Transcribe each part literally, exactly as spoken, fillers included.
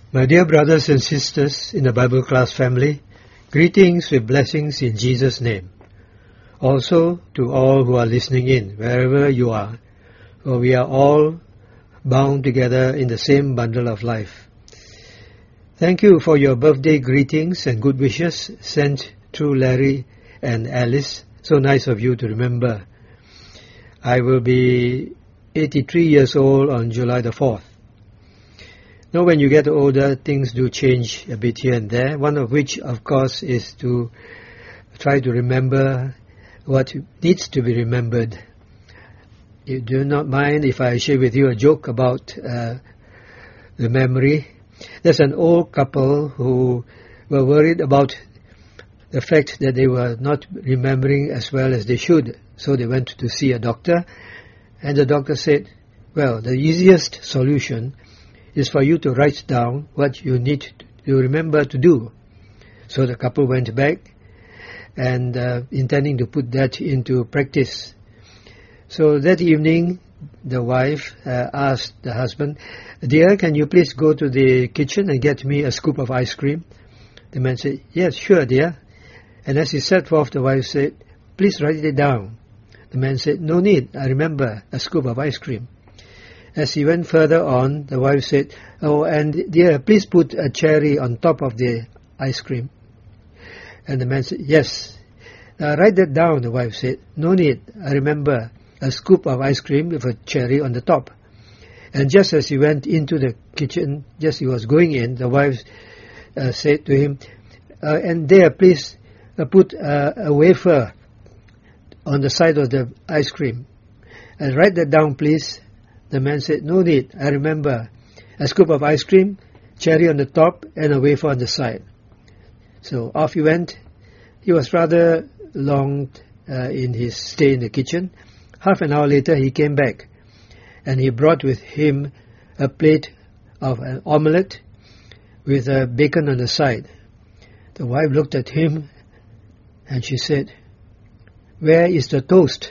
My dear brothers and sisters in the Bible class family, greetings with blessings in Jesus' name. Also to all who are listening in, wherever you are, for we are all bound together in the same bundle of life. Thank you for your birthday greetings and good wishes sent through Larry and Alice. So nice of you to remember. I will be eighty-three years old on July the fourth. Now when you get older, things do change a bit here and there, one of which, of course, is to try to remember what needs to be remembered. You do not mind if I share with you a joke about uh, the memory. There's an old couple who were worried about the fact that they were not remembering as well as they should. So they went to see a doctor, and the doctor said, well, the easiest solution is for you to write down what you need to remember to do. So the couple went back and uh, intending to put that into practice. So that evening, the wife uh, asked the husband, dear, can you please go to the kitchen and get me a scoop of ice cream? The man said, yes, sure, dear. And as he set forth, the wife said, please write it down. The man said, no need, I remember, a scoop of ice cream. As he went further on, the wife said, oh, and dear, please put a cherry on top of the ice cream. And the man said, yes. Now write that down, the wife said. No need, I remember, a scoop of ice cream with a cherry on the top. And just as he went into the kitchen, just as he was going in, the wife uh, said to him, uh, and there, please uh, put uh, a wafer on the side of the ice cream. And write that down, please. The man said, no need, I remember, a scoop of ice cream, cherry on the top, and a wafer on the side. So off he went. He was rather long uh, in his stay in the kitchen. Half an hour later, he came back, and he brought with him a plate of an omelette with a bacon on the side. The wife looked at him, and she said, where is the toast?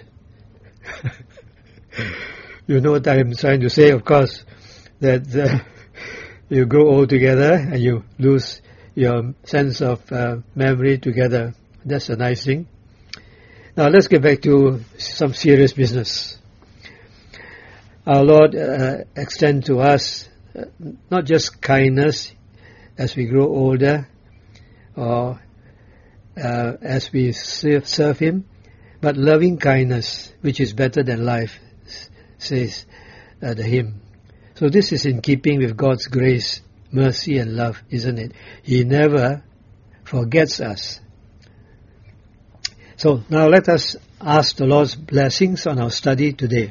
You know what I'm trying to say, of course, that uh, you grow old together and you lose your sense of uh, memory together. That's a nice thing. Now let's get back to some serious business. Our Lord uh, extends to us uh, not just kindness as we grow older or uh, as we serve, serve Him, but loving kindness, which is better than life, says uh, the hymn. So this is in keeping with God's grace, mercy and love, isn't it? He never forgets us. So now let us ask the Lord's blessings on our study today.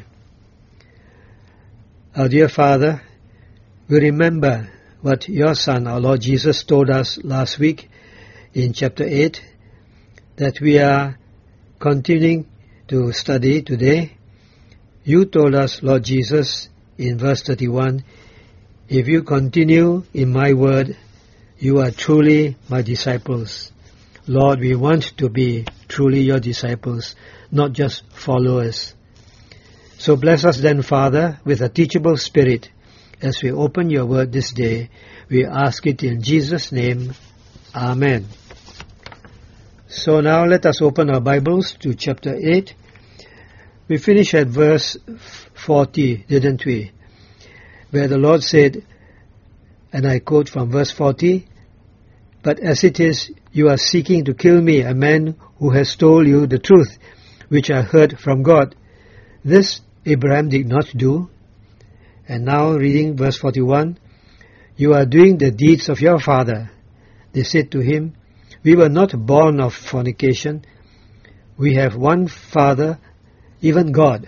Our dear Father, we remember what your Son, our Lord Jesus, told us last week in chapter eight, that we are continuing to study today. You told us, Lord Jesus, in verse thirty-one, if you continue in my word, you are truly my disciples. Lord, we want to be truly your disciples, not just followers. So bless us then, Father, with a teachable spirit as we open your word this day. We ask it in Jesus' name. Amen. So now let us open our Bibles to chapter eight. We finished at verse forty, didn't we? Where the Lord said, and I quote from verse forty, but as it is, you are seeking to kill me, a man who has told you the truth, which I heard from God. This Abraham did not do. And now reading verse forty-one, you are doing the deeds of your father. They said to him, we were not born of fornication. We have one Father, even God.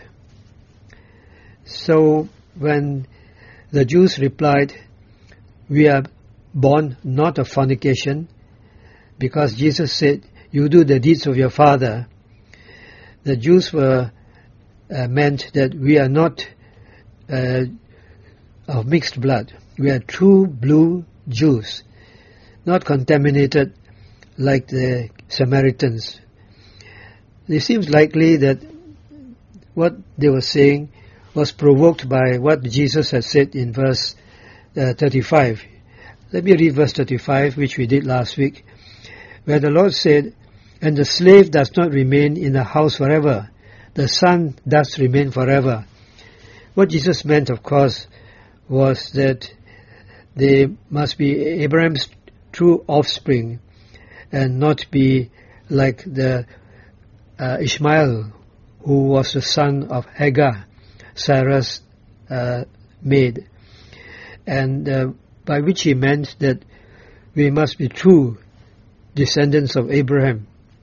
So when the Jews replied, we are born not of fornication, because Jesus said, you do the deeds of your father, the Jews were uh, meant that we are not uh, of mixed blood. We are true blue Jews, not contaminated like the Samaritans. It seems likely that what they were saying was provoked by what Jesus had said in verse uh, thirty-five. Let me read verse thirty-five, which we did last week, where the Lord said, "And the slave does not remain in the house forever. The son does remain forever." What Jesus meant, of course, was that they must be Abraham's true offspring and not be like the uh, Ishmael, who was the son of Hagar, Sarah's uh, maid. And uh, by which he meant that we must be true descendants of Abraham.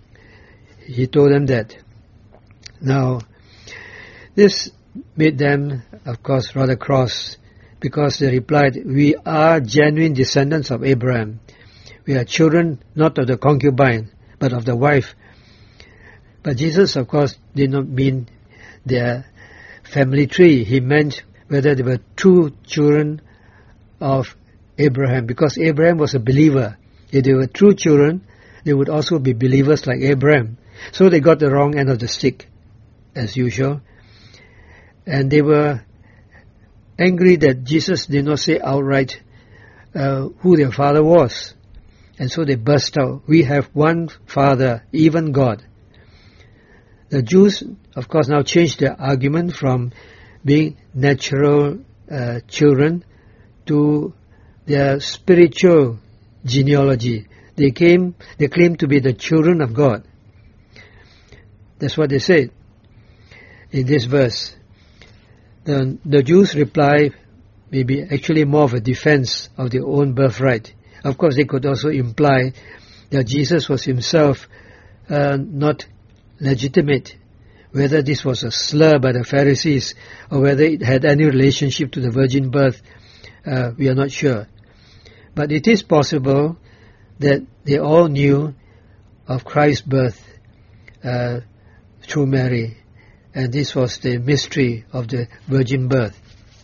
He told them that. Now, this made them, of course, rather cross, because they replied, "We are genuine descendants of Abraham. We are children not of the concubine, but of the wife." But Jesus, of course, did not mean their family tree. He meant whether they were true children of Abraham, because Abraham was a believer. If they were true children, they would also be believers like Abraham. So they got the wrong end of the stick, as usual. And they were angry that Jesus did not say outright uh, who their father was. And so they burst out, "We have one Father, even God." The Jews, of course, now changed their argument from being natural uh, children to their spiritual genealogy. They came, they claimed to be the children of God. That's what they said in this verse. The, the Jews' reply may be actually more of a defense of their own birthright. Of course, they could also imply that Jesus was himself uh, not legitimate. Whether this was a slur by the Pharisees or whether it had any relationship to the virgin birth, uh, we are not sure. But it is possible that they all knew of Christ's birth uh, through Mary, and this was the mystery of the virgin birth.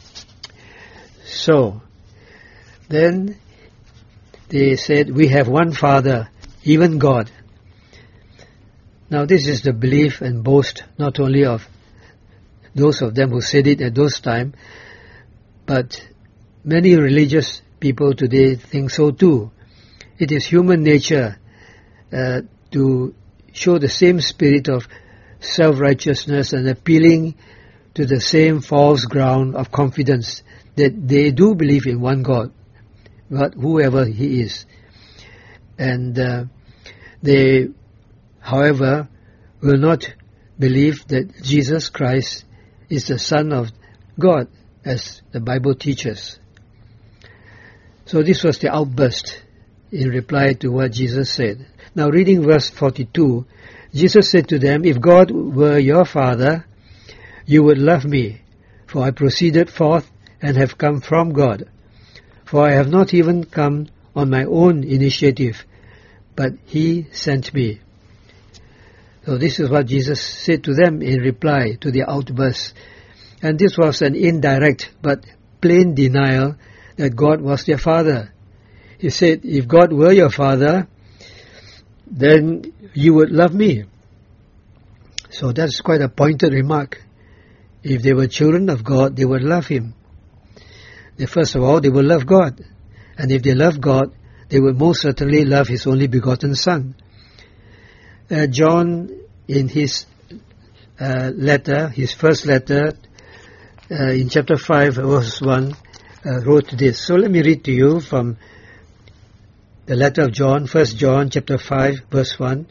So, then they said, "We have one Father, even God." Now this is the belief and boast not only of those of them who said it at those times, but many religious people today think so too. It is human nature uh, to show the same spirit of self-righteousness and appealing to the same false ground of confidence that they do believe in one God, but whoever he is. And uh, they, however, will not believe that Jesus Christ is the Son of God, as the Bible teaches. So this was the outburst in reply to what Jesus said. Now reading verse forty-two, Jesus said to them, "If God were your Father, you would love me, for I proceeded forth and have come from God. For I have not even come on my own initiative, but he sent me." So this is what Jesus said to them in reply to their outburst. And this was an indirect but plain denial that God was their Father. He said, "If God were your Father, then you would love me." So that's quite a pointed remark. If they were children of God, they would love him. They, first of all, they would love God. And if they love God, they would most certainly love his only begotten Son. Uh, John, in his uh, letter, his first letter, uh, in chapter five, verse one, uh, wrote this. So let me read to you from the letter of John, First John, chapter five, verse one.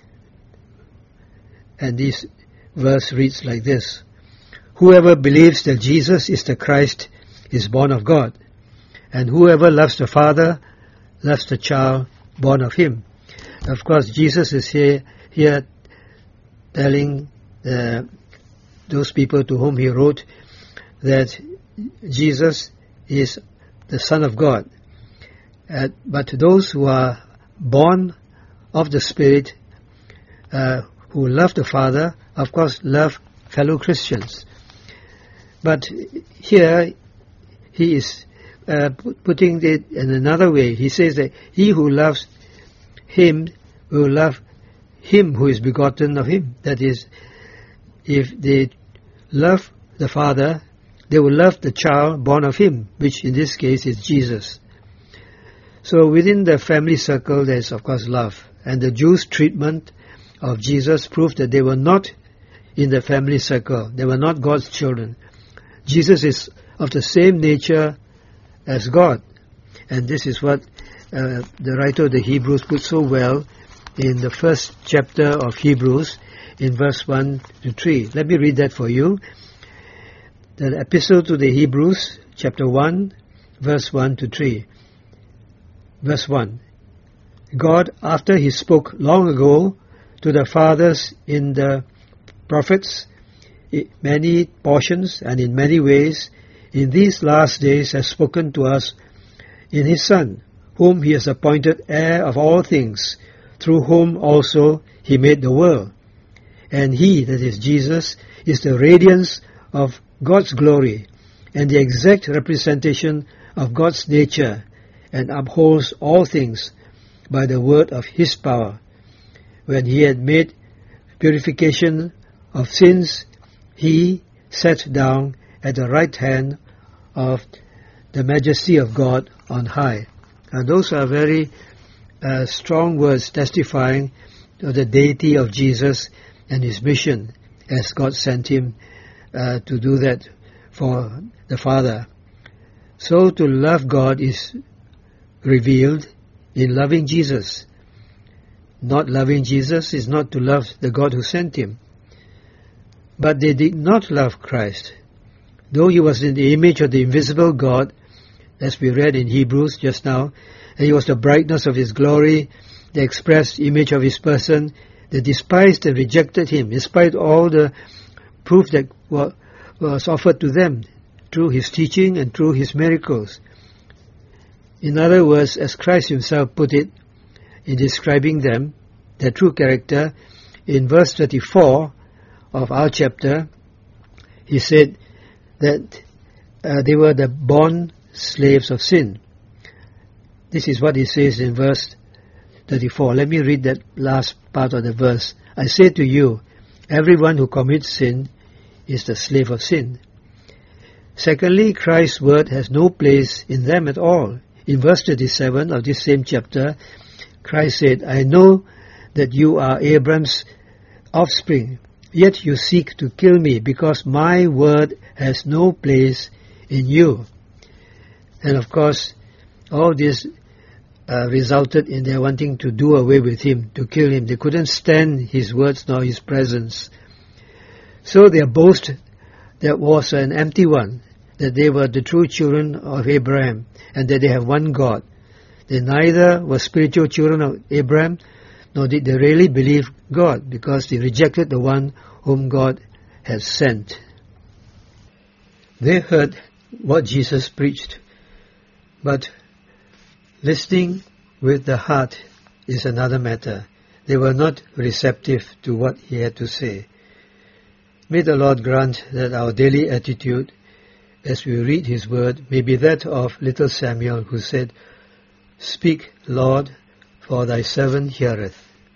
And this verse reads like this: "Whoever believes that Jesus is the Christ is born of God, and whoever loves the Father loves the child born of him." Of course, Jesus is here here telling uh, those people to whom he wrote that Jesus is the Son of God. Uh, but those who are born of the Spirit, uh, who love the Father, of course love fellow Christians. But here he is uh, putting it in another way. He says that he who loves him will love him who is begotten of him. That is, if they love the Father, they will love the child born of him, which in this case is Jesus. So within the family circle there is of course love. And the Jews' treatment of Jesus proved that they were not in the family circle. They were not God's children. Jesus is of the same nature as God. And this is what uh, the writer of the Hebrews put so well in the first chapter of Hebrews in verse one to three. Let me read that for you. The epistle to the Hebrews, chapter one, verse one to three. Verse one. God, after he spoke long ago to the fathers in the prophets, in many portions and in many ways, in these last days has spoken to us in his Son, whom he has appointed heir of all things, through whom also he made the world. And he, that is Jesus, is the radiance of God's glory and the exact representation of God's nature, and upholds all things by the word of his power. When he had made purification of sins, he sat down at the right hand of the majesty of God on high. And those are very uh, strong words testifying of the deity of Jesus and his mission as God sent him uh, to do that for the Father. So to love God is revealed in loving Jesus. Not loving Jesus is not to love the God who sent him. But they did not love Christ. Though he was in the image of the invisible God, as we read in Hebrews just now, and he was the brightness of his glory, the express image of his person, they despised and rejected him, despite all the proof that was offered to them through his teaching and through his miracles. In other words, as Christ himself put it in describing them, their true character, in verse thirty-four of our chapter, he said that uh, they were the born slaves of sin. This is what he says in verse thirty-four. Let me read that last part of the verse. I say to you, everyone who commits sin is the slave of sin. Secondly, Christ's word has no place in them at all. In verse thirty-seven of this same chapter, Christ said, I know that you are Abraham's offspring, yet you seek to kill me, because my word has no place in you. And of course, all this uh, resulted in their wanting to do away with him, to kill him. They couldn't stand his words nor his presence. So their boast that was an empty one, that they were the true children of Abraham, and that they have one God. They neither were spiritual children of Abraham, nor did they really believe God, because they rejected the one whom God had sent. They heard what Jesus preached, but listening with the heart is another matter. They were not receptive to what he had to say. May the Lord grant that our daily attitude as we read his word may be that of little Samuel, who said, Speak, Lord, for thy servant heareth.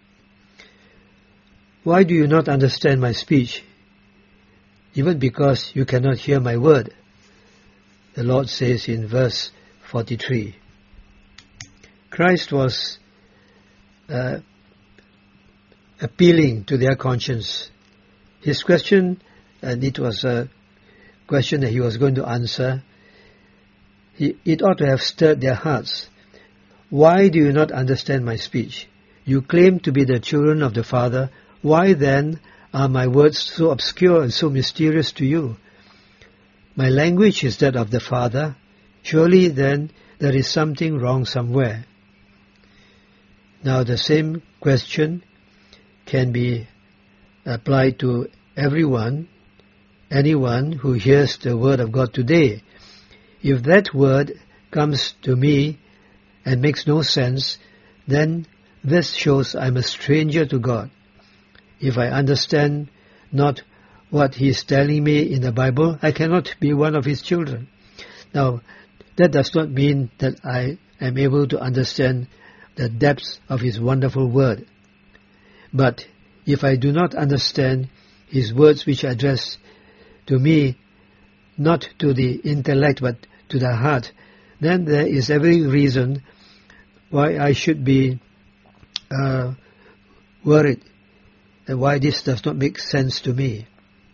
Why do you not understand my speech? Even because you cannot hear my word, the Lord says in verse forty-three. Christ was uh, appealing to their conscience. His question, and it was a question that he was going to answer, he, it ought to have stirred their hearts. Why do you not understand my speech? You claim to be the children of the Father. Why then are my words so obscure and so mysterious to you? My language is that of the Father. Surely then there is something wrong somewhere. Now the same question can be applied to everyone, anyone who hears the word of God today. If that word comes to me and makes no sense, then this shows I'm a stranger to God. If I understand not what he is telling me in the Bible, I cannot be one of his children. Now, that does not mean that I am able to understand the depths of his wonderful word. But if I do not understand his words which address to me, not to the intellect but to the heart, then there is every reason why I should be uh, worried and why this does not make sense to me.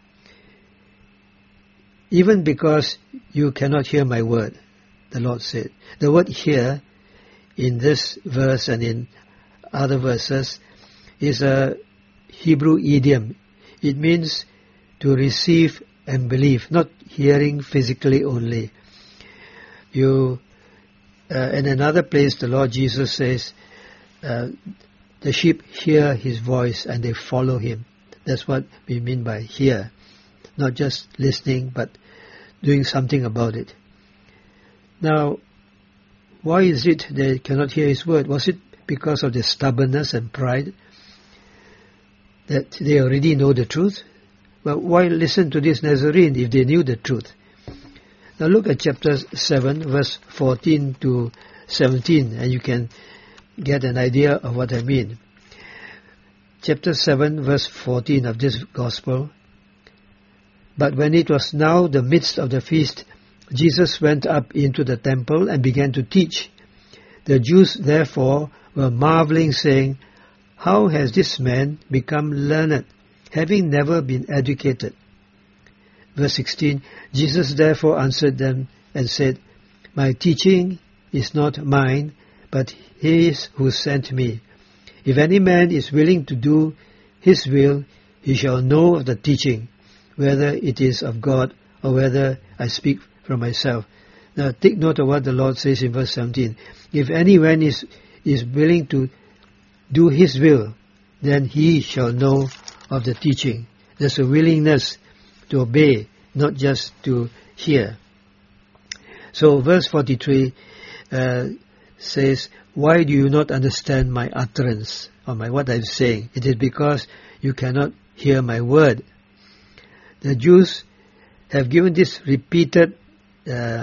Even because you cannot hear my word, the Lord said. The word hear in this verse and in other verses is a Hebrew idiom. It means to receive and believe, not hearing physically only. You, uh, in another place, the Lord Jesus says, uh, the sheep hear his voice and they follow him. That's what we mean by hear. Not just listening, but doing something about it. Now, why is it they cannot hear his word? Was it because of their stubbornness and pride? That they already know the truth? Well, why listen to this Nazarene if they knew the truth? Now look at chapter seven, verse fourteen to seventeen, and you can get an idea of what I mean. Chapter seven, verse fourteen of this Gospel. But when it was now the midst of the feast, Jesus went up into the temple and began to teach. The Jews therefore were marveling, saying, How has this man become learned, having never been educated? Verse sixteen, Jesus therefore answered them and said, My teaching is not mine, but his who sent me. If any man is willing to do his will, he shall know of the teaching, whether it is of God or whether I speak from myself. Now take note of what the Lord says in verse seventeen. If anyone is, is willing to do his will, then he shall know of the teaching. There's a willingness to obey, not just to hear. So verse forty-three uh, says, Why do you not understand my utterance, or my what I'm saying? It is because you cannot hear my word. The Jews have given this repeated uh,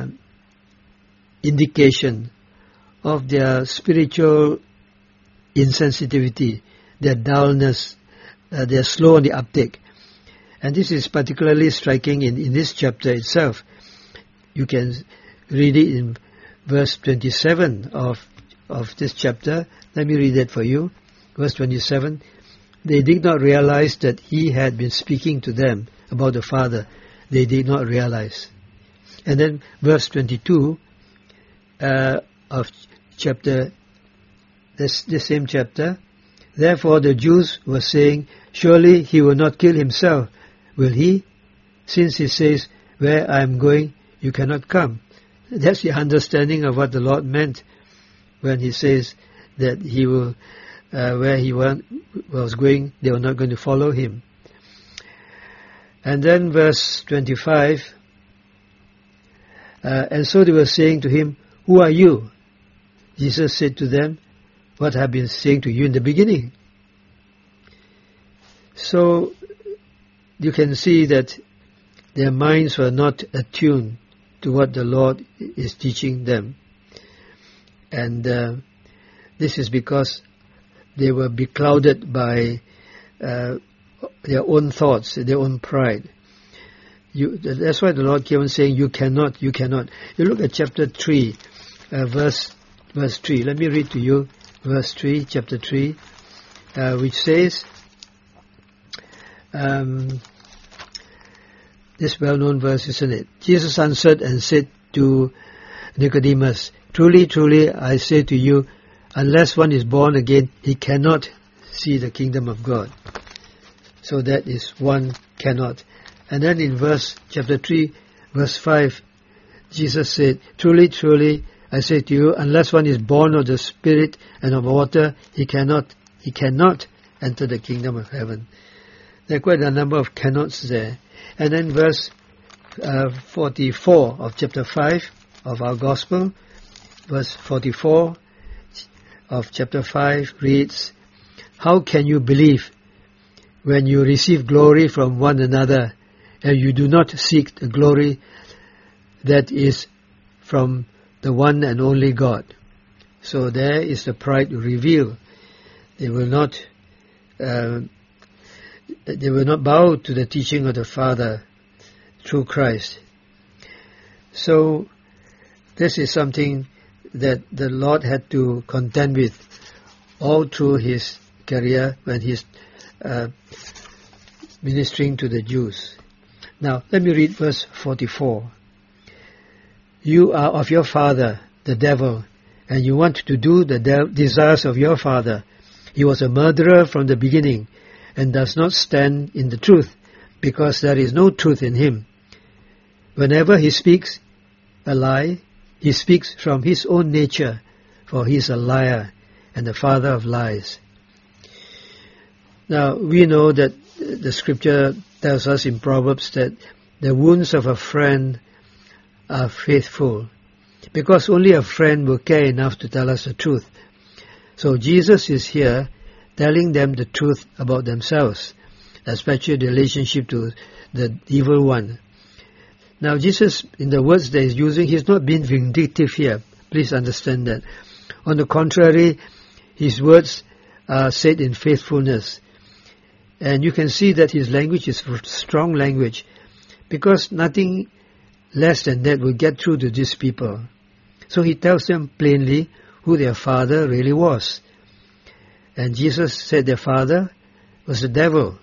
indication of their spiritual insensitivity, their dullness, uh, they are slow on the uptake. And this is particularly striking in, in this chapter itself. You can read it in verse twenty-seven of, of this chapter. Let me read it for you. Verse twenty-seven. They did not realize that he had been speaking to them about the Father. They did not realize. And then verse twenty-two uh, of chapter, this, this same chapter. Therefore the Jews were saying, Surely he will not kill himself, will he? Since he says, Where I am going, you cannot come. That's the understanding of what the Lord meant when he says that he will, uh, where he went, was going, they were not going to follow him. And then verse twenty-five, uh, and so they were saying to him, Who are you? Jesus said to them, What I have been saying to you in the beginning. So you can see that their minds were not attuned to what the Lord is teaching them. And uh, this is because they were beclouded by uh, their own thoughts, their own pride. You, that's why the Lord kept on saying, you cannot, you cannot. You look at chapter three, uh, verse verse three. Let me read to you verse three, chapter three, uh, which says, um, this well-known verse, isn't it? Jesus answered and said to Nicodemus, Truly, truly, I say to you, unless one is born again, he cannot see the kingdom of God. So that is one cannot. And then in verse chapter three, verse five, Jesus said, Truly, truly, I say to you, unless one is born of the Spirit and of water, he cannot, he cannot enter the kingdom of heaven. There are quite a number of cannots there. And then verse uh, forty-four of chapter five of our Gospel, verse forty-four of chapter five reads, How can you believe when you receive glory from one another and you do not seek the glory that is from the one and only God? So there is the pride revealed. They will not uh, they will not bow to the teaching of the Father through Christ. So this is something that the Lord had to contend with all through his career when he's uh, ministering to the Jews. Now, let me read verse forty-four. You are of your father, the devil, and you want to do the de- desires of your father. He was a murderer from the beginning, and does not stand in the truth, because there is no truth in him. Whenever he speaks a lie, he speaks from his own nature, for he is a liar and the father of lies. Now, we know that the scripture tells us in Proverbs that the wounds of a friend are faithful, because only a friend will care enough to tell us the truth. So Jesus is here telling them the truth about themselves, especially the relationship to the evil one. Now Jesus, in the words that he's using, he's not being vindictive here. Please understand that. On the contrary, his words are said in faithfulness. And you can see that his language is strong language, because nothing less than that will get through to these people. So he tells them plainly who their father really was. And Jesus said their father was the devil.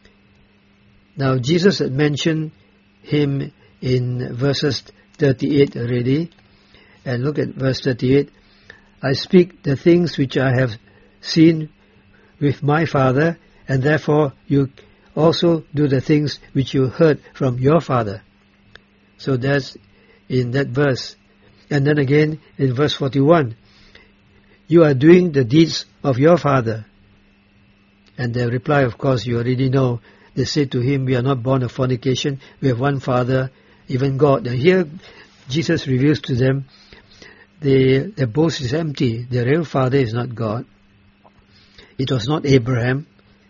Now Jesus had mentioned him in verses thirty-eight already. And look at verse thirty-eight. I speak the things which I have seen with my father, and therefore you also do the things which you heard from your father. So that's in that verse. And then again in verse forty-one, you are doing the deeds of your father. And the reply, of course, you already know. They said to him, we are not born of fornication, we have one father, even God. And here Jesus reveals to them the, their boast is empty. Their real father is not God. It was not Abraham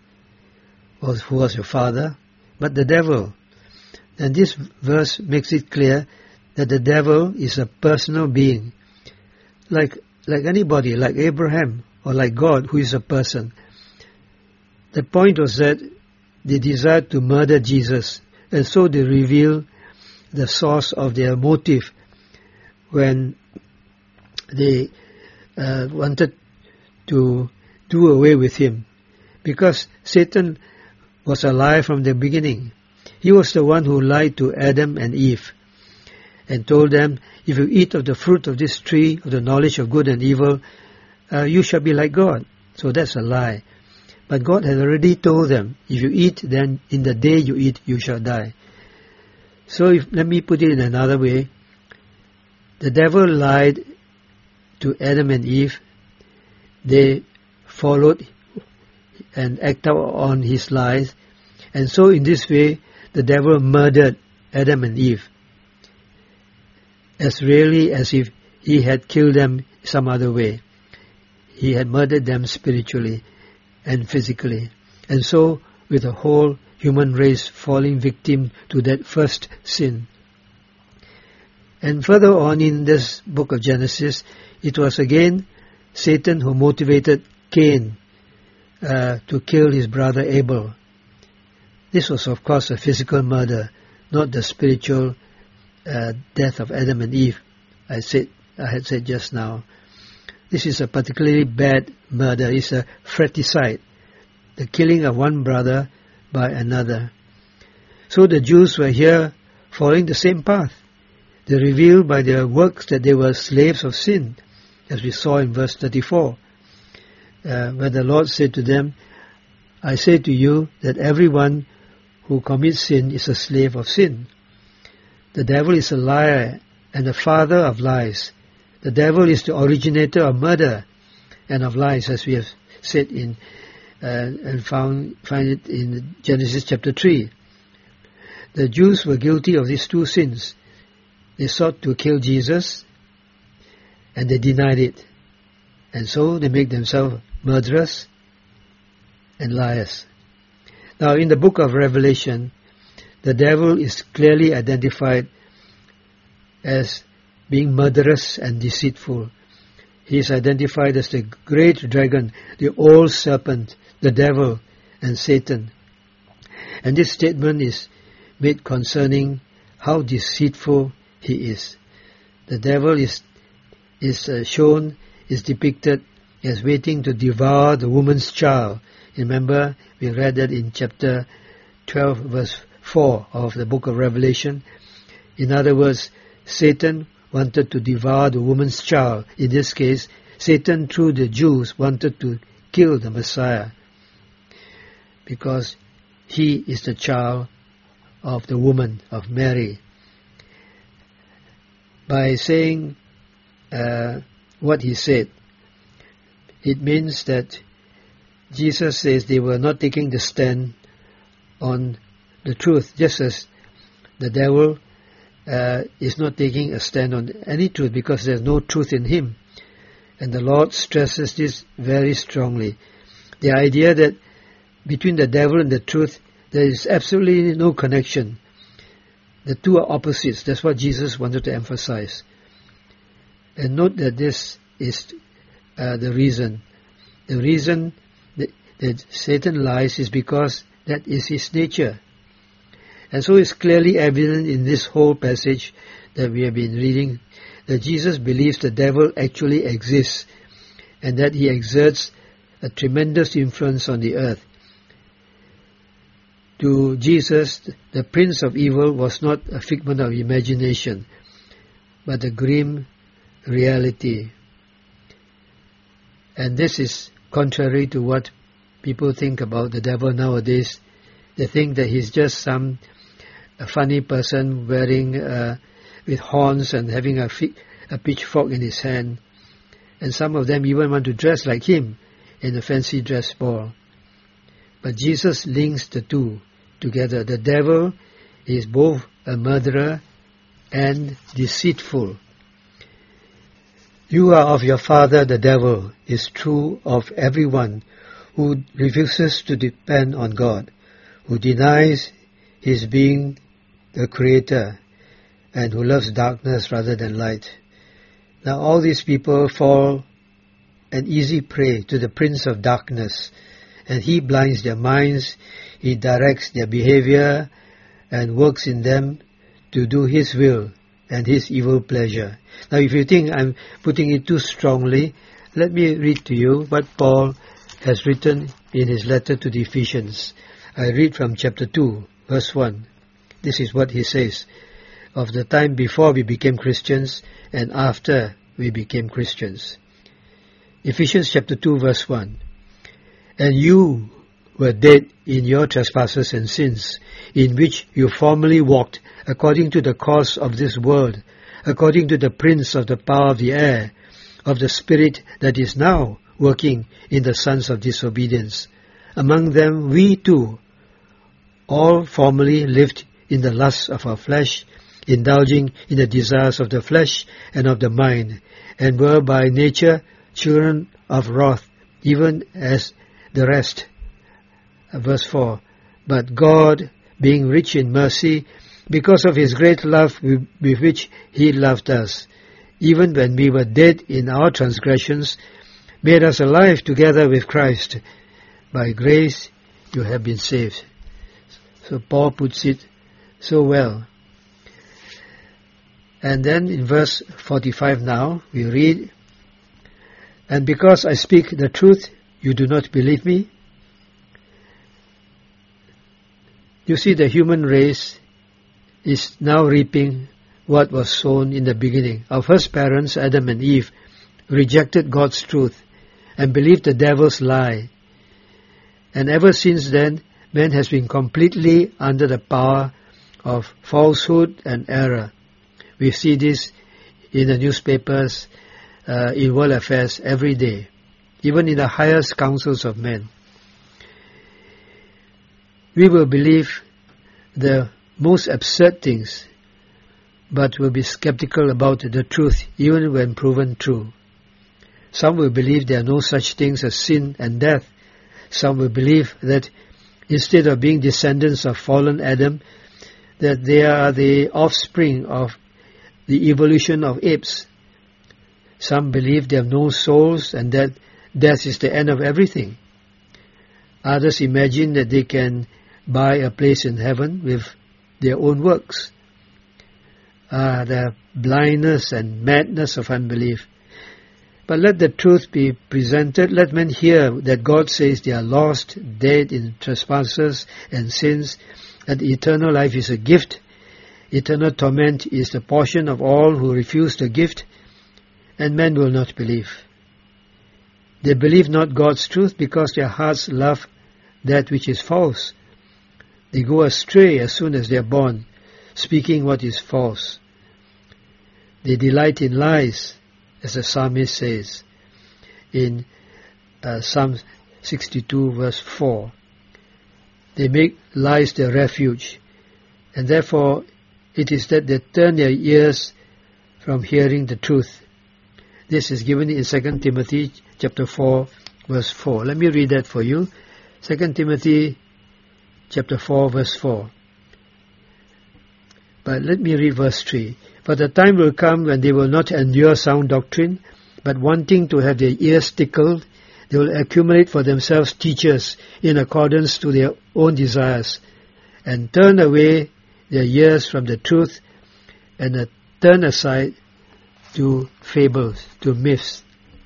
who was your father, but the devil. And this verse makes it clear that the devil is a personal being, like like anybody, like Abraham or like God, who is a person. The point was that they desired to murder Jesus, and so they reveal the source of their motive when they uh, wanted to do away with him, because Satan was a liar from the beginning. He was the one who lied to Adam and Eve and told them, if you eat of the fruit of this tree of the knowledge of good and evil, uh, you shall be like God. So that's a lie. But God had already told them, if you eat, then in the day you eat, you shall die. So if, let me put it in another way. The devil lied to Adam and Eve. They followed and acted on his lies. And so in this way, the devil murdered Adam and Eve, as really as if he had killed them some other way. He had murdered them spiritually and physically. And so, with the whole human race falling victim to that first sin. And further on in this book of Genesis, it was again Satan who motivated Cain uh, to kill his brother Abel. This was, of course, a physical murder, not the spiritual uh, death of Adam and Eve, I said, I had said just now. This is a particularly bad murder. It's a fratricide, the killing of one brother by another. So the Jews were here following the same path. They revealed by their works that they were slaves of sin, as we saw in verse thirty-four, uh, where the Lord said to them, I say to you that everyone who commits sin is a slave of sin. The devil is a liar and the father of lies. The devil is the originator of murder and of lies, as we have said in uh, and found find it in Genesis chapter three. The Jews were guilty of these two sins. They sought to kill Jesus, and they denied it. And so they make themselves murderers and liars. Now in the book of Revelation, the devil is clearly identified as being murderous and deceitful. He is identified as the great dragon, the old serpent, the devil, and Satan. And this statement is made concerning how deceitful he is. The devil is is uh, shown, is depicted as waiting to devour the woman's child. Remember, we read that in chapter twelve, verse four of the book of Revelation. In other words, Satan wanted to devour the woman's child. In this case, Satan, through the Jews, wanted to kill the Messiah, because he is the child of the woman, of Mary. By saying uh, what he said, it means that Jesus says they were not taking the stand on the truth, just as the devil uh, is not taking a stand on any truth, because there's no truth in him. And the Lord stresses this very strongly. The idea that between the devil and the truth, there is absolutely no connection. The two are opposites. That's what Jesus wanted to emphasize. And note that this is uh, the reason. The reason that, that Satan lies is because that is his nature. And so it's clearly evident in this whole passage that we have been reading that Jesus believes the devil actually exists and that he exerts a tremendous influence on the earth. To Jesus, the prince of evil was not a figment of imagination, but a grim reality. And this is contrary to what people think about the devil nowadays. They think that he's just some a funny person wearing uh, with horns and having a, fi- a pitchfork in his hand. And some of them even want to dress like him in a fancy dress ball. But Jesus links the two together. The devil is both a murderer and deceitful. You are of your father the devil is true of everyone who refuses to depend on God, who denies his being the creator, and who loves darkness rather than light. Now all these people fall an easy prey to the prince of darkness, and he blinds their minds, he directs their behavior, and works in them to do his will and his evil pleasure. Now if you think I'm putting it too strongly, let me read to you what Paul has written in his letter to the Ephesians. I read from chapter two, verse one. This is what he says: of the time before we became Christians and after we became Christians. Ephesians chapter two, verse one. And you were dead in your trespasses and sins, in which you formerly walked according to the course of this world, according to the prince of the power of the air, of the spirit that is now working in the sons of disobedience. Among them we too all formerly lived in the lusts of our flesh, indulging in the desires of the flesh and of the mind, and were by nature children of wrath, even as the rest. Verse four. But God, being rich in mercy, because of his great love with which he loved us, even when we were dead in our transgressions, made us alive together with Christ. By grace you have been saved. So Paul puts it so well. And then in verse forty-five now, we read, and because I speak the truth, you do not believe me? You see, the human race is now reaping what was sown in the beginning. Our first parents, Adam and Eve, rejected God's truth and believed the devil's lie. And ever since then, man has been completely under the power of falsehood and error. We see this in the newspapers, uh, in world affairs every day, even in the highest councils of men. We will believe the most absurd things, but will be skeptical about the truth even when proven true. Some will believe there are no such things as sin and death. Some will believe that instead of being descendants of fallen Adam, that they are the offspring of the evolution of apes. Some believe they have no souls and that death is the end of everything. Others imagine that they can buy a place in heaven with their own works. Ah, the blindness and madness of unbelief. But let the truth be presented. Let men hear that God says they are lost, dead in trespasses and sins, and eternal life is a gift. Eternal torment is the portion of all who refuse the gift, and men will not believe. They believe not God's truth because their hearts love that which is false. They go astray as soon as they are born, speaking what is false. They delight in lies, as the psalmist says in uh, Psalm sixty-two verse four. They make lies their refuge, and therefore it is that they turn their ears from hearing the truth. This is given in Second Timothy chapter four verse four. Let me read that for you. Second Timothy chapter four verse four. But let me read verse three. For the time will come when they will not endure sound doctrine, but wanting to have their ears tickled, they will accumulate for themselves teachers in accordance to their own desires, and turn away their ears from the truth, and uh, turn aside to fables, to myths.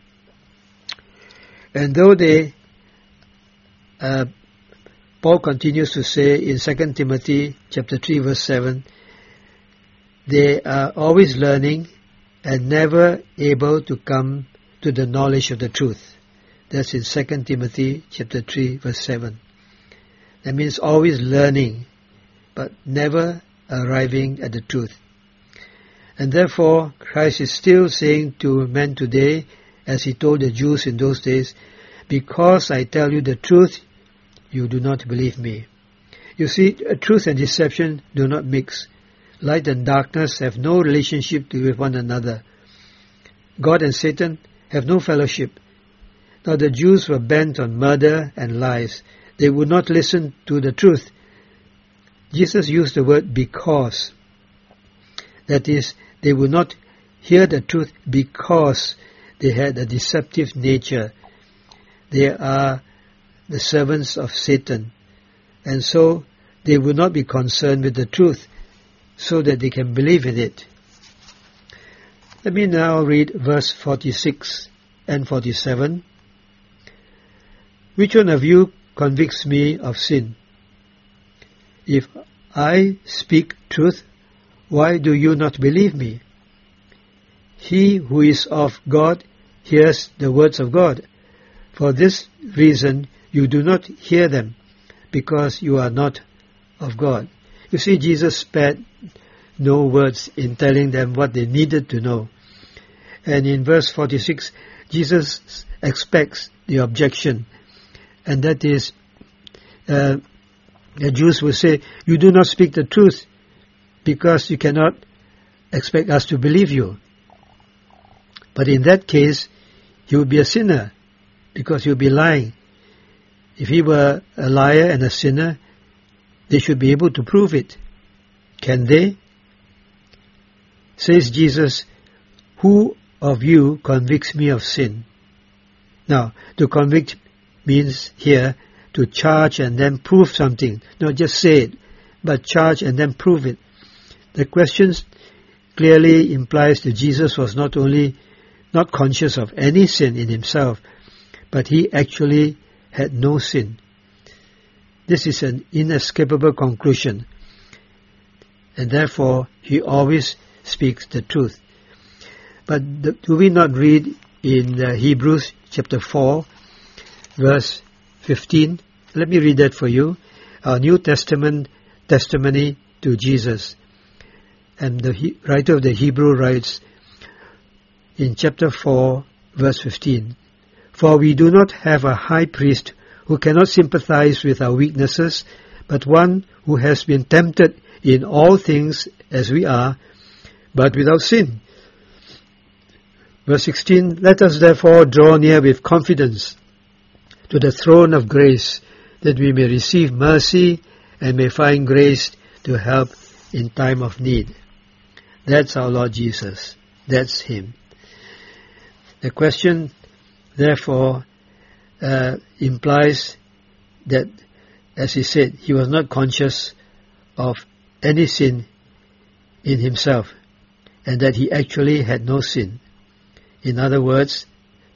And though they, uh, Paul continues to say in Second Timothy chapter three verse seven, they are always learning and never able to come to the knowledge of the truth. That's in Second Timothy chapter three verse seven. That means always learning, but never arriving at the truth. And therefore, Christ is still saying to men today, as he told the Jews in those days, because I tell you the truth, you do not believe me. You see, truth and deception do not mix. Light and darkness have no relationship with one another. God and Satan have no fellowship. Now the Jews were bent on murder and lies. They would not listen to the truth. Jesus used the word because. That is, they would not hear the truth because they had a deceptive nature. They are the servants of Satan. And so they would not be concerned with the truth, so that they can believe in it. Let me now read verse forty-six and forty-seven. Which one of you convicts me of sin? If I speak truth, why do you not believe me? He who is of God hears the words of God. For this reason you do not hear them, because you are not of God. You see, Jesus spared no words in telling them what they needed to know. And in verse forty-six, Jesus expects the objection. And that is, uh, the Jews will say, you do not speak the truth because you cannot expect us to believe you. But in that case, he would be a sinner because he would be lying. If he were a liar and a sinner, they should be able to prove it. Can they? Says Jesus, who of you convicts me of sin? Now, to convict means here to charge and then prove something. Not just say it, but charge and then prove it. The question clearly implies that Jesus was not only not conscious of any sin in himself, but he actually had no sin. This is an inescapable conclusion, and therefore he always speaks the truth. But do we not read in uh, Hebrews chapter four, verse fifteen? Let me read that for you. Our New Testament testimony to Jesus. And the he- writer of the Hebrew writes in chapter four, verse fifteen, for we do not have a high priest who cannot sympathize with our weaknesses, but one who has been tempted in all things as we are, but without sin. Verse sixteen, let us therefore draw near with confidence to the throne of grace, that we may receive mercy and may find grace to help in time of need. That's our Lord Jesus. That's him. The question, therefore, uh, implies that, as he said, he was not conscious of any sin in himself, and that he actually had no sin. In other words,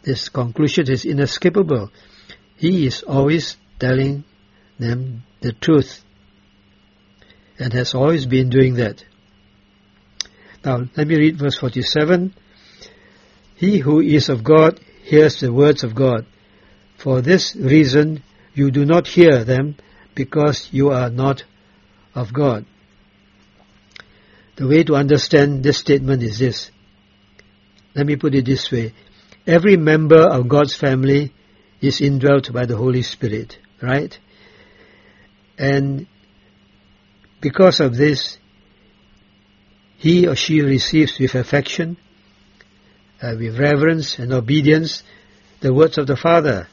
this conclusion is inescapable. He is always telling them the truth, and has always been doing that. Now, let me read verse forty-seven. He who is of God hears the words of God. For this reason you do not hear them, because you are not of God. The way to understand this statement is this. Let me put it this way. Every member of God's family is indwelt by the Holy Spirit, right? And because of this, he or she receives with affection, uh, with reverence and obedience, the words of the Father.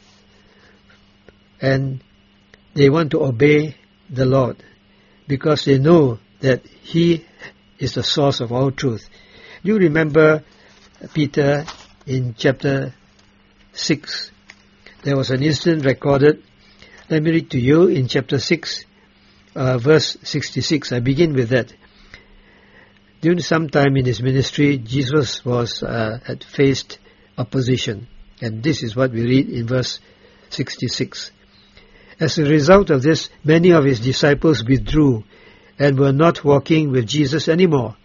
And they want to obey the Lord because they know that He is the source of all truth. You remember Peter in chapter six. There was an incident recorded. Let me read to you in chapter six, uh, verse sixty-six. I begin with that. During some time in his ministry, Jesus was uh, had faced opposition. And this is what we read in verse sixty-six. As a result of this, many of his disciples withdrew and were not walking with Jesus anymore.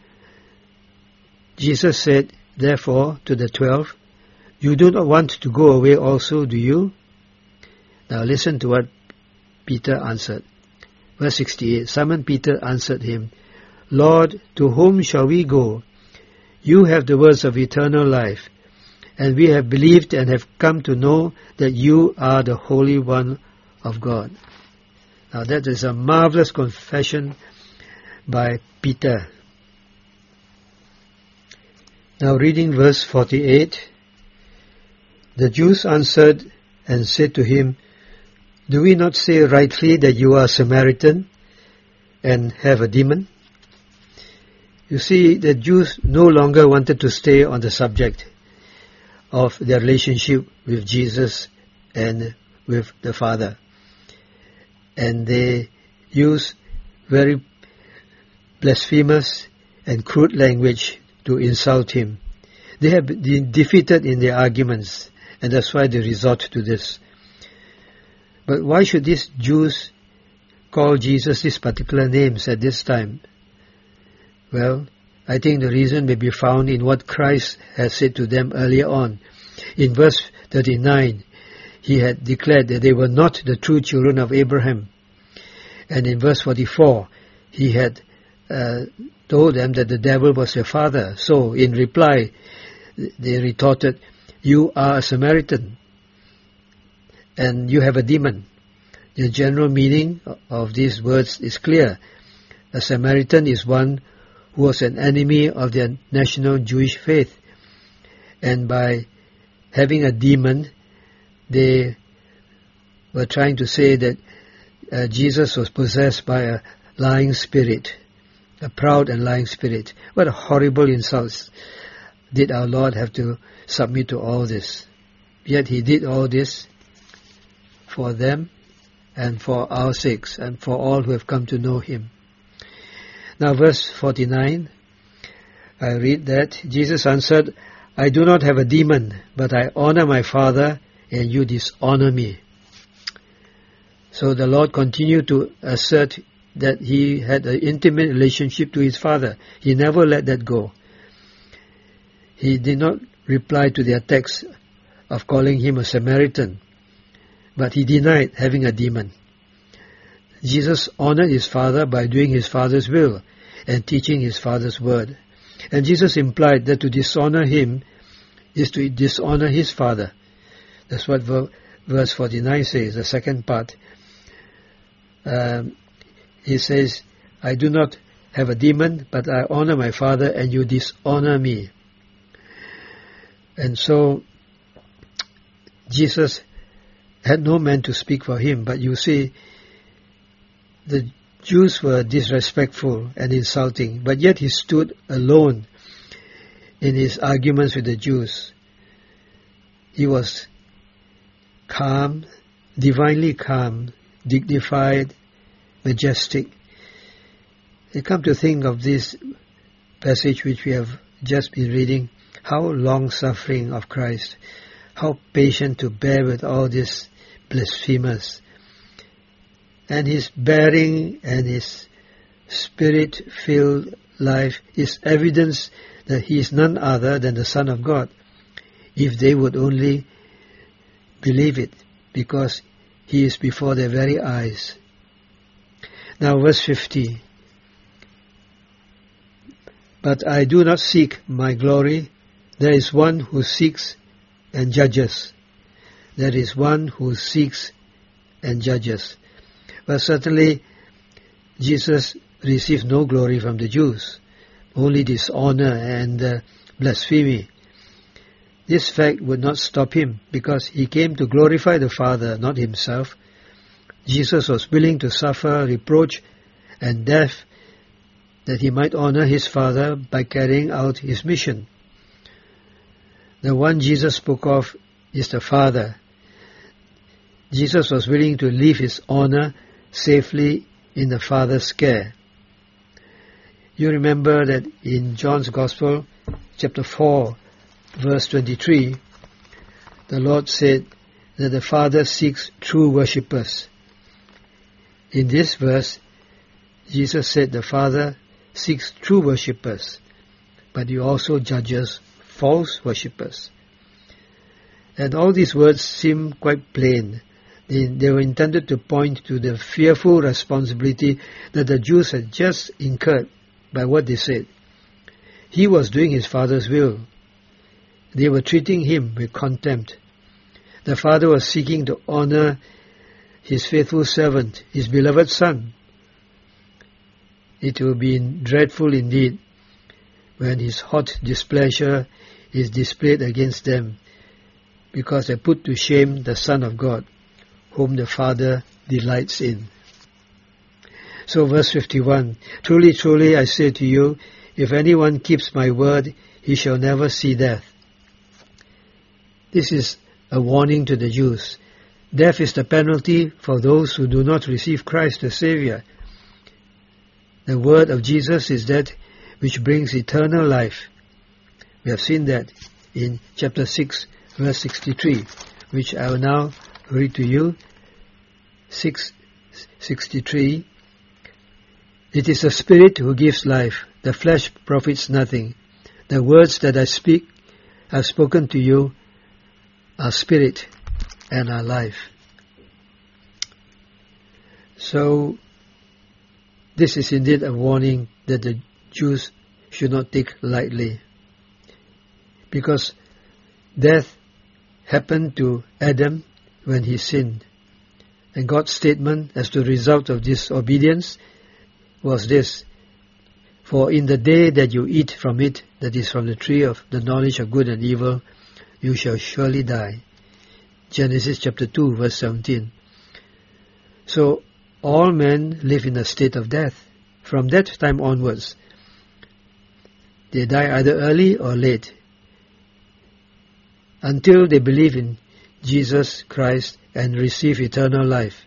Jesus said, therefore, to the twelve, you do not want to go away also, do you? Now listen to what Peter answered. Verse sixty-eight, Simon Peter answered him, Lord, to whom shall we go? You have the words of eternal life, and we have believed and have come to know that you are the Holy One of God. Now that is a marvelous confession by Peter. Now reading verse forty-eight, the Jews answered and said to him, do we not say rightly that you are Samaritan and have a demon? You see, the Jews no longer wanted to stay on the subject of their relationship with Jesus and with the Father. And they use very blasphemous and crude language to insult him. They have been defeated in their arguments, and that's why they resort to this. But why should these Jews call Jesus these particular names at this time? Well, I think the reason may be found in what Christ had said to them earlier on. In verse thirty-nine, he had declared that they were not the true children of Abraham. And in verse forty-four, he had uh, told them that the devil was their father. So, in reply, they retorted, you are a Samaritan, and you have a demon. The general meaning of these words is clear. A Samaritan is one who was an enemy of their national Jewish faith. And by having a demon, they were trying to say that uh, Jesus was possessed by a lying spirit, a proud and lying spirit. What a horrible insult. Did our Lord have to submit to all this? Yet he did all this for them and for our sakes and for all who have come to know him. Now verse forty-nine, I read that, Jesus answered, I do not have a demon, but I honor my Father, and you dishonor me. So the Lord continued to assert that he had an intimate relationship to his Father. He never let that go. He did not reply to their text of calling him a Samaritan, but he denied having a demon. Jesus honored his Father by doing his Father's will and teaching his Father's word. And Jesus implied that to dishonor him is to dishonor his Father. That's what verse forty-nine says, the second part. Um, he says, I do not have a demon, but I honor my Father, and you dishonor me. And so, Jesus had no man to speak for him, but you see, the Jews were disrespectful and insulting, but yet he stood alone in his arguments with the Jews. He was calm, divinely calm, dignified, majestic. I come to think of this passage which we have just been reading. How long-suffering of Christ, how patient to bear with all these blasphemers. And his bearing and his spirit-filled life is evidence that he is none other than the Son of God, if they would only believe it, because he is before their very eyes. Now verse fifty. But I do not seek my glory. There is one who seeks and judges. There is one who seeks and judges. But certainly Jesus received no glory from the Jews, only dishonor and uh, blasphemy. This fact would not stop him, because he came to glorify the Father, not himself. Jesus was willing to suffer reproach and death that he might honor his Father by carrying out his mission. The one Jesus spoke of is the Father. Jesus was willing to leave his honor safely in the Father's care. You remember that in John's Gospel, chapter four, verse twenty-three, the Lord said that the Father seeks true worshippers. In this verse, Jesus said the Father seeks true worshippers, but he also judges false worshippers. And all these words seem quite plain. They, they were intended to point to the fearful responsibility that the Jews had just incurred by what they said. He was doing his Father's will. They were treating him with contempt. The Father was seeking to honor his faithful servant, his beloved Son. It will be dreadful indeed when his hot displeasure is displayed against them, because they put to shame the Son of God, whom the Father delights in. So verse fifty-one, Truly, truly, I say to you, if anyone keeps my word, he shall never see death. This is a warning to the Jews. Death is the penalty for those who do not receive Christ the Savior. The word of Jesus is that which brings eternal life. We have seen that in chapter six, verse sixty-three, which I will now read to you. six sixty-three. It is the Spirit who gives life. The flesh profits nothing. The words that I speak, I have spoken to you, are spirit and are life. So, this is indeed a warning that the Jews should not take lightly, because death happened to Adam when he sinned, and God's statement as the result of disobedience was this: For in the day that you eat from it, that is from the tree of the knowledge of good and evil, you shall surely die. Genesis chapter two, verse seventeen. So all men live in a state of death. From that time onwards, they die either early or late, until they believe in Jesus Christ and receive eternal life.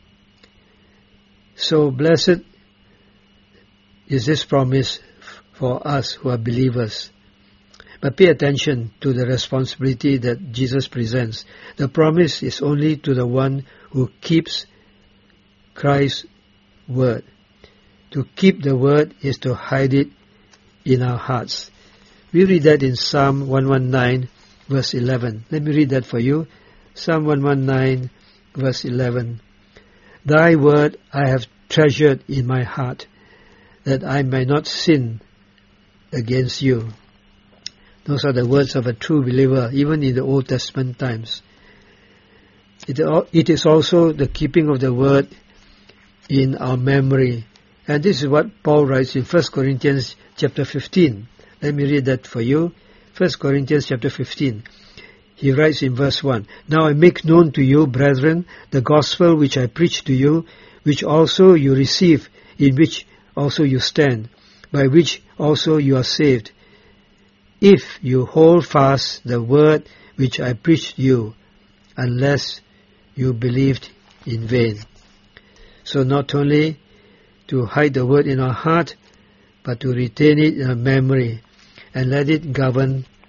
So blessed is this promise for us who are believers. But pay attention to the responsibility that Jesus presents. The promise is only to the one who keeps Christ's word. To keep the word is to hide it in our hearts. We read that in Psalm one nineteen, verse eleven. Let me read that for you. Psalm one nineteen, verse eleven. Thy word I have treasured in my heart, that I may not sin against you. Those are the words of a true believer, even in the Old Testament times. It, it is also the keeping of the word in our memory. And this is what Paul writes in First Corinthians chapter fifteen. Let me read that for you. First Corinthians chapter fifteen. He writes in verse one, Now I make known to you, brethren, the gospel which I preached to you, which also you receive, in which also you stand, by which also you are saved, if you hold fast the word which I preached you, unless you believed in vain. So not only to hide the word in our heart, but to retain it in our memory and let it govern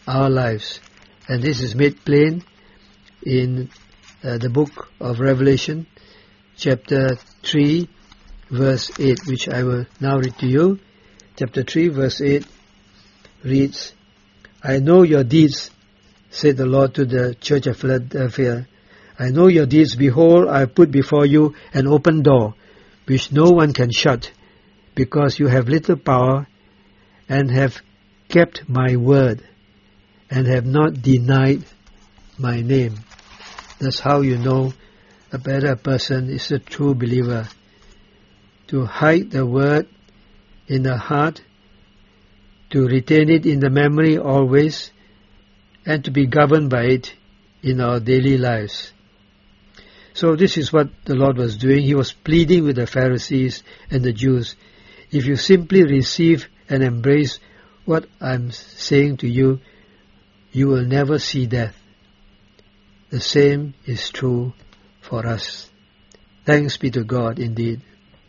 our lives. And this is made plain in uh, the book of Revelation, chapter three, verse eight, which I will now read to you. Chapter three, verse eight reads, I know your deeds, said the Lord to the church of Philadelphia. I know your deeds. Behold, I put before you an open door, which no one can shut, because you have little power, and have kept my word, and have not denied my name. That's how you know a better person is a true believer. To hide the word in the heart, to retain it in the memory always, and to be governed by it in our daily lives. So this is what the Lord was doing. He was pleading with the Pharisees and the Jews. If you simply receive and embrace what I'm saying to you, you will never see death. The same is true for us. Thanks be to God indeed.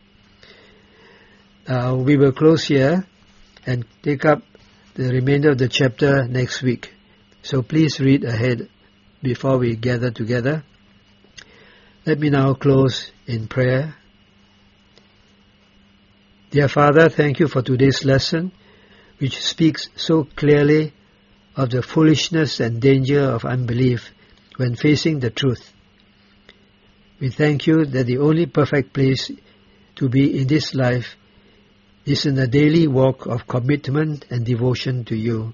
Now we will close here and take up the remainder of the chapter next week. So please read ahead before we gather together. Let me now close in prayer. Dear Father, thank you for today's lesson, which speaks so clearly of the foolishness and danger of unbelief when facing the truth. We thank you that the only perfect place to be in this life is in the daily walk of commitment and devotion to you.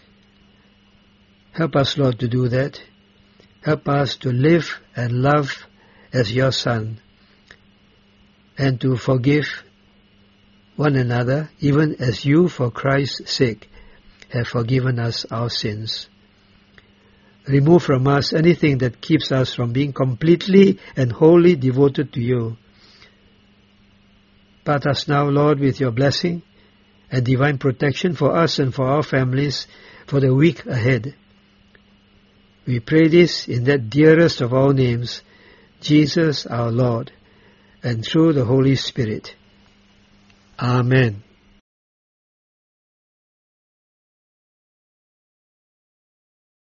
Help us, Lord, to do that. Help us to live and love as your Son, and to forgive one another, even as you, for Christ's sake, have forgiven us our sins. Remove from us anything that keeps us from being completely and wholly devoted to you. Part us now, Lord, with your blessing and divine protection for us and for our families for the week ahead. We pray this in that dearest of all names, Jesus our Lord, and through the Holy Spirit. Amen.